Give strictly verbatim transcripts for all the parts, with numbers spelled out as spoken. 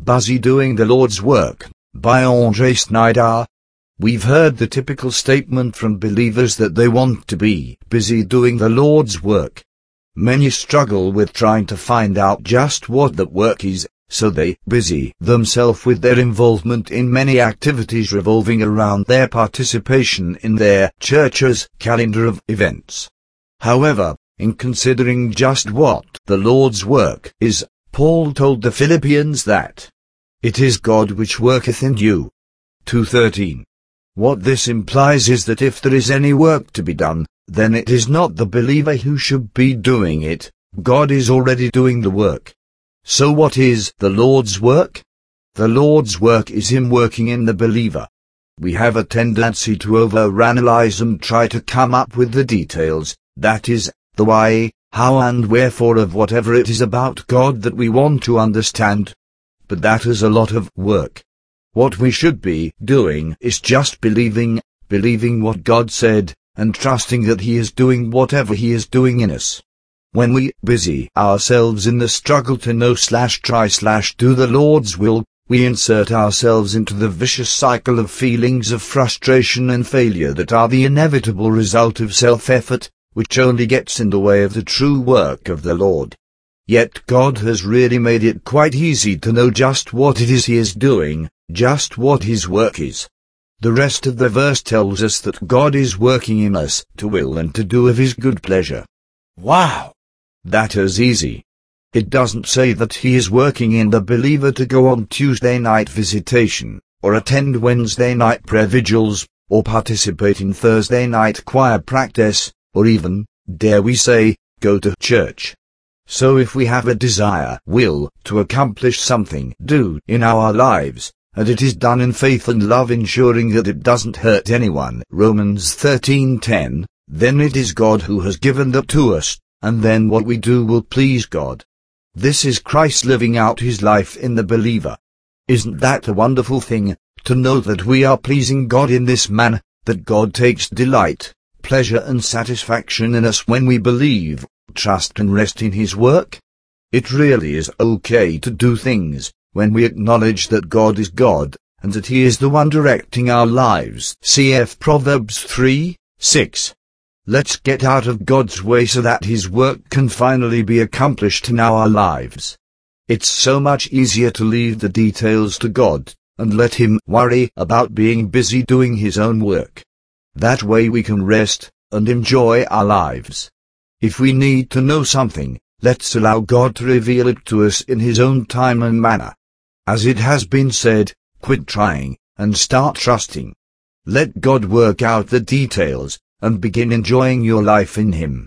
Busy Doing the Lord's Work, by Andre Snyder. We've heard the typical statement from believers that they want to be busy doing the Lord's work. Many struggle with trying to find out just what that work is, so they busy themselves with their involvement in many activities revolving around their participation in their church's calendar of events. However, in considering just what the Lord's work is, Paul told the Philippians that it is God which worketh in you. two thirteen. What this implies is that if there is any work to be done, then it is not the believer who should be doing it. God is already doing the work. So what is the Lord's work? The Lord's work is Him working in the believer. We have a tendency to overanalyze and try to come up with the details, that is, the why, how and wherefore of whatever it is about God that we want to understand. But that is a lot of work. What we should be doing is just believing, believing what God said, and trusting that He is doing whatever He is doing in us. When we busy ourselves in the struggle to know slash try slash do the Lord's will, we insert ourselves into the vicious cycle of feelings of frustration and failure that are the inevitable result of self-effort, which only gets in the way of the true work of the Lord. Yet God has really made it quite easy to know just what it is He is doing, just what His work is. The rest of the verse tells us that God is working in us to will and to do of His good pleasure. Wow! That is easy. It doesn't say that He is working in the believer to go on Tuesday night visitation, or attend Wednesday night prayer vigils, or participate in Thursday night choir practice, or even, dare we say, go to church. So if we have a desire, will, to accomplish something, do, in our lives, and it is done in faith and love ensuring that it doesn't hurt anyone, Romans thirteen ten, then it is God who has given that to us, and then what we do will please God. This is Christ living out His life in the believer. Isn't that a wonderful thing, to know that we are pleasing God in this manner, that God takes delight, pleasure and satisfaction in us when we believe, trust and rest in His work? It really is okay to do things, when we acknowledge that God is God, and that He is the one directing our lives. C F Proverbs three, six. Let's get out of God's way so that His work can finally be accomplished in our lives. It's so much easier to leave the details to God, and let Him worry about being busy doing His own work. That way we can rest, and enjoy our lives. If we need to know something, let's allow God to reveal it to us in His own time and manner. As it has been said, quit trying, and start trusting. Let God work out the details, and begin enjoying your life in Him.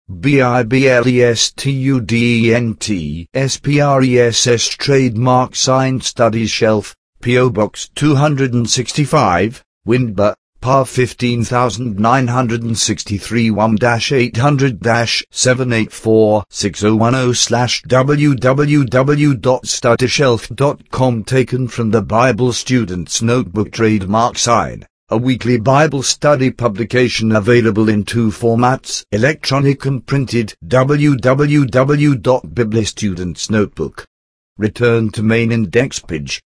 B I B L E S T U D E N T S P R E S S Trademark Signed Studies Shelf, P O Box two sixty-five, Windber, P A fifteen thousand nine hundred sixty-three one dash eight hundred dash seven eight four six zero one zero slash w w w dot study shelf dot com. Taken from the Bible Student's Notebook. Trademark sign. A weekly Bible study publication available in two formats, electronic and printed. w w w dot biblistudentsnotebook. Return to main index page.